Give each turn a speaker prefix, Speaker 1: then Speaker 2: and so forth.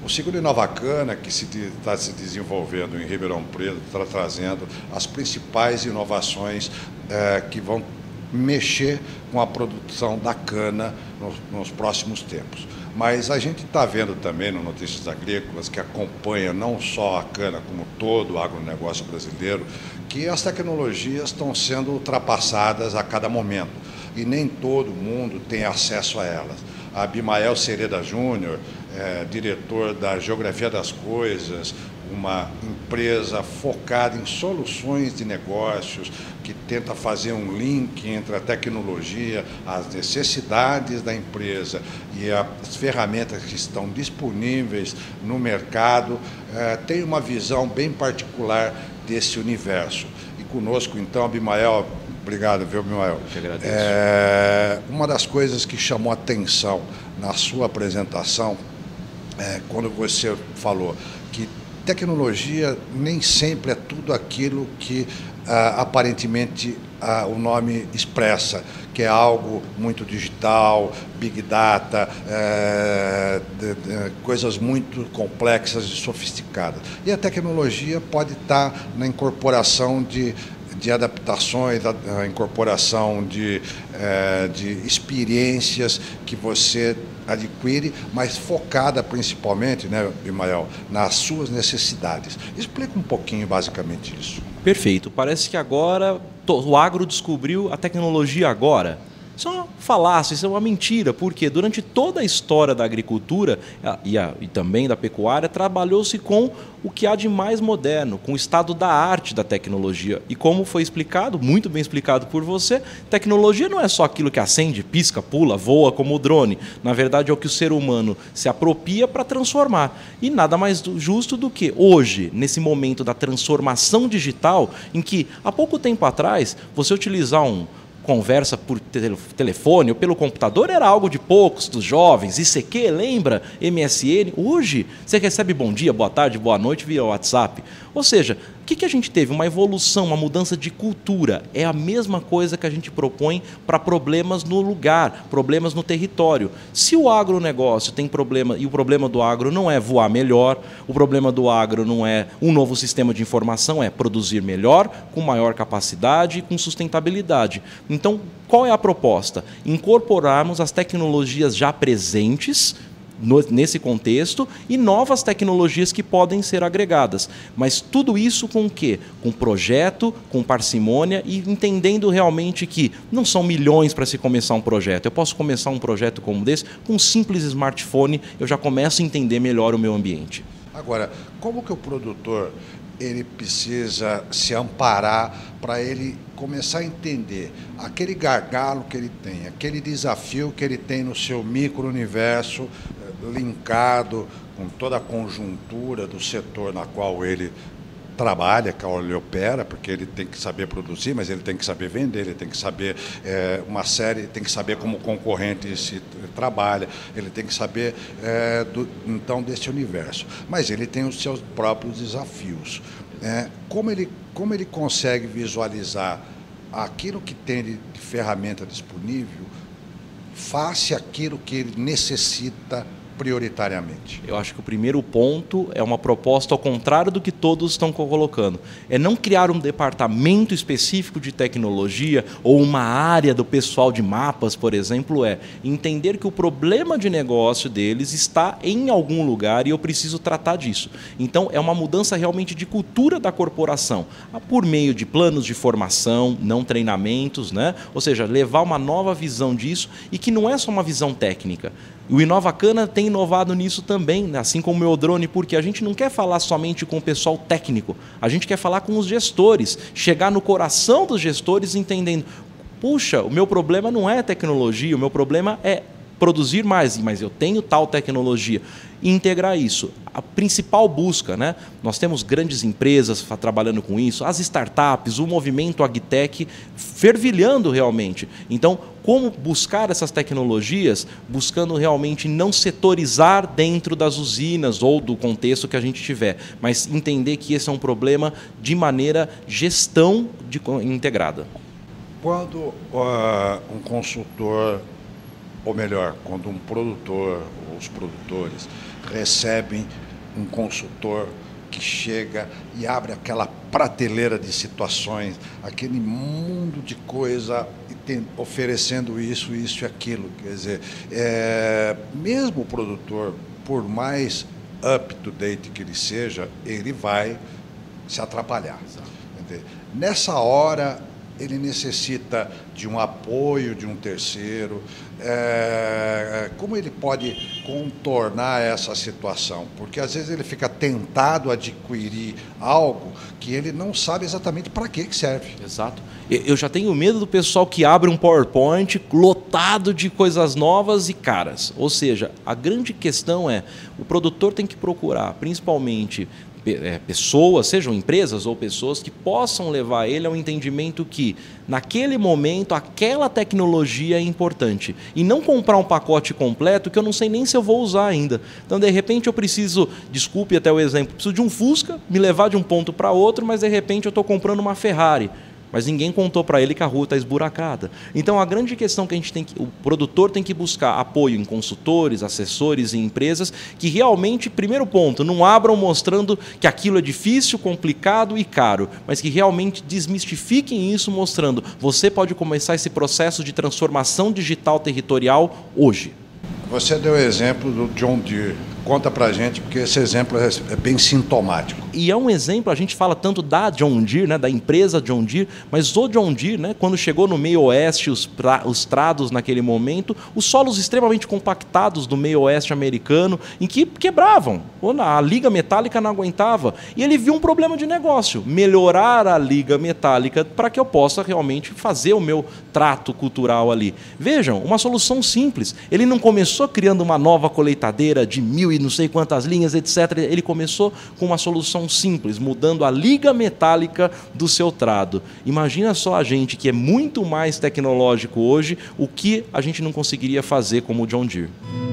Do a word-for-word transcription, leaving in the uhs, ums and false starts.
Speaker 1: Segundo Inovacana, que está se, se desenvolvendo em Ribeirão Preto, está trazendo as principais inovações eh, que vão mexer com a produção da cana nos, nos próximos tempos. Mas a gente está vendo também no Notícias Agrícolas, que acompanha não só a cana, como todo o agronegócio brasileiro, que as tecnologias estão sendo ultrapassadas a cada momento e nem todo mundo tem acesso a elas. A Abimael Cereda Júnior, é, diretor da Geografia das Coisas, uma empresa focada em soluções de negócios, que tenta fazer um link entre a tecnologia, as necessidades da empresa e as ferramentas que estão disponíveis no mercado, eh, tem uma visão bem particular desse universo. E conosco, então, Abimael, obrigado, viu, Abimael?
Speaker 2: Eu que agradeço.
Speaker 1: É, uma das coisas que chamou atenção na sua apresentação, é, quando você falou que tecnologia nem sempre é tudo aquilo que ah, aparentemente ah, o nome expressa, que é algo muito digital, big data, é, de, de, coisas muito complexas e sofisticadas. E a tecnologia pode estar na incorporação de de adaptações, a incorporação de, é, de experiências que você adquire, mas focada principalmente, né, Abimael, nas suas necessidades. Explica um pouquinho basicamente isso.
Speaker 2: Perfeito. Parece que agora o agro descobriu a tecnologia agora. Isso é uma falácia, isso é uma mentira, porque durante toda a história da agricultura e, a, e também da pecuária, trabalhou-se com o que há de mais moderno, com o estado da arte da tecnologia. E como foi explicado, muito bem explicado por você, tecnologia não é só aquilo que acende, pisca, pula, voa como o drone. Na verdade, é o que o ser humano se apropria para transformar. E nada mais justo do que hoje, nesse momento da transformação digital, em que há pouco tempo atrás, você utilizar um conversa por telefone ou pelo computador era algo de poucos, dos jovens, I C Q, lembra? M S N. Hoje, você recebe bom dia, boa tarde, boa noite via WhatsApp. Ou seja, o que, que a gente teve? Uma evolução, uma mudança de cultura. É a mesma coisa que a gente propõe para problemas no lugar, problemas no território. Se o agronegócio tem problema, e o problema do agro não é voar melhor, o problema do agro não é um novo sistema de informação, é produzir melhor, com maior capacidade e com sustentabilidade. Então, qual é a proposta? Incorporarmos as tecnologias já presentes no, nesse contexto e novas tecnologias que podem ser agregadas. Mas tudo isso com o quê? Com projeto, com parcimônia e entendendo realmente que não são milhões para se começar um projeto. Eu posso começar um projeto como desse com um simples smartphone, eu já começo a entender melhor o meu ambiente.
Speaker 1: Agora, como que o produtor ele precisa se amparar para ele começar a entender aquele gargalo que ele tem, aquele desafio que ele tem no seu micro-universo, linkado com toda a conjuntura do setor na qual ele trabalha, que ele opera, porque ele tem que saber produzir, mas ele tem que saber vender, ele tem que saber é, uma série, tem que saber como o concorrente se trabalha, ele tem que saber é, do, então desse universo. Mas ele tem os seus próprios desafios. É, como ele, como ele consegue visualizar aquilo que tem de, de ferramenta disponível face àquilo que ele necessita prioritariamente?
Speaker 2: Eu acho que o primeiro ponto é uma proposta ao contrário do que todos estão colocando. É não criar um departamento específico de tecnologia ou uma área do pessoal de mapas, por exemplo, é entender que o problema de negócio deles está em algum lugar e eu preciso tratar disso. Então, é uma mudança realmente de cultura da corporação, por meio de planos de formação, não treinamentos, né? Ou seja, levar uma nova visão disso e que não é só uma visão técnica. O Inovacana tem inovado nisso também, assim como o meu drone, porque a gente não quer falar somente com o pessoal técnico, a gente quer falar com os gestores, chegar no coração dos gestores entendendo, puxa, o meu problema não é tecnologia, o meu problema é produzir mais, mas eu tenho tal tecnologia. E integrar isso. A principal busca, né? Nós temos grandes empresas trabalhando com isso, as startups, o movimento agtech fervilhando realmente. Então, como buscar essas tecnologias, buscando realmente não setorizar dentro das usinas ou do contexto que a gente tiver, mas entender que esse é um problema de maneira gestão de, integrada.
Speaker 1: Quando uh, um consultor, ou melhor, quando um produtor, ou os produtores, recebem um consultor que chega e abre aquela prateleira de situações, aquele mundo de coisa, e tem, oferecendo isso, isso e aquilo. Quer dizer, é, mesmo o produtor, por mais up-to-date que ele seja, ele vai se atrapalhar. Entende? Nessa hora, ele necessita de um apoio de um terceiro. É, como ele pode contornar essa situação? Porque às vezes ele fica tentado a adquirir algo que ele não sabe exatamente para que serve.
Speaker 2: Exato. Eu já tenho medo do pessoal que abre um PowerPoint lotado de coisas novas e caras. Ou seja, a grande questão é, o produtor tem que procurar, principalmente, pessoas, sejam empresas ou pessoas, que possam levar ele ao entendimento que, naquele momento, aquela tecnologia é importante. E não comprar um pacote completo que eu não sei nem se eu vou usar ainda. Então, de repente, eu preciso, desculpe até o exemplo, preciso de um Fusca, me levar de um ponto para outro, mas de repente eu estou comprando uma Ferrari. Mas ninguém contou para ele que a rua está esburacada. Então, a grande questão que a gente tem que, o produtor tem que buscar apoio em consultores, assessores e empresas que realmente, primeiro ponto, não abram mostrando que aquilo é difícil, complicado e caro, mas que realmente desmistifiquem isso, mostrando você pode começar esse processo de transformação digital territorial hoje.
Speaker 1: Você deu o exemplo do John Deere. Conta pra gente, porque esse exemplo é bem sintomático.
Speaker 2: E é um exemplo, a gente fala tanto da John Deere, né, da empresa John Deere, mas o John Deere, né, quando chegou no meio oeste, os, pra, os trados naquele momento, os solos extremamente compactados do meio oeste americano, em que quebravam, a liga metálica não aguentava. E ele viu um problema de negócio, melhorar a liga metálica para que eu possa realmente fazer o meu trato cultural ali. Vejam, uma solução simples. Ele não começou criando uma nova colheitadeira de mil e não sei quantas linhas, etcétera. Ele começou com uma solução simples, mudando a liga metálica do seu trado. Imagina só a gente, que é muito mais tecnológico hoje, o que a gente não conseguiria fazer como o John Deere.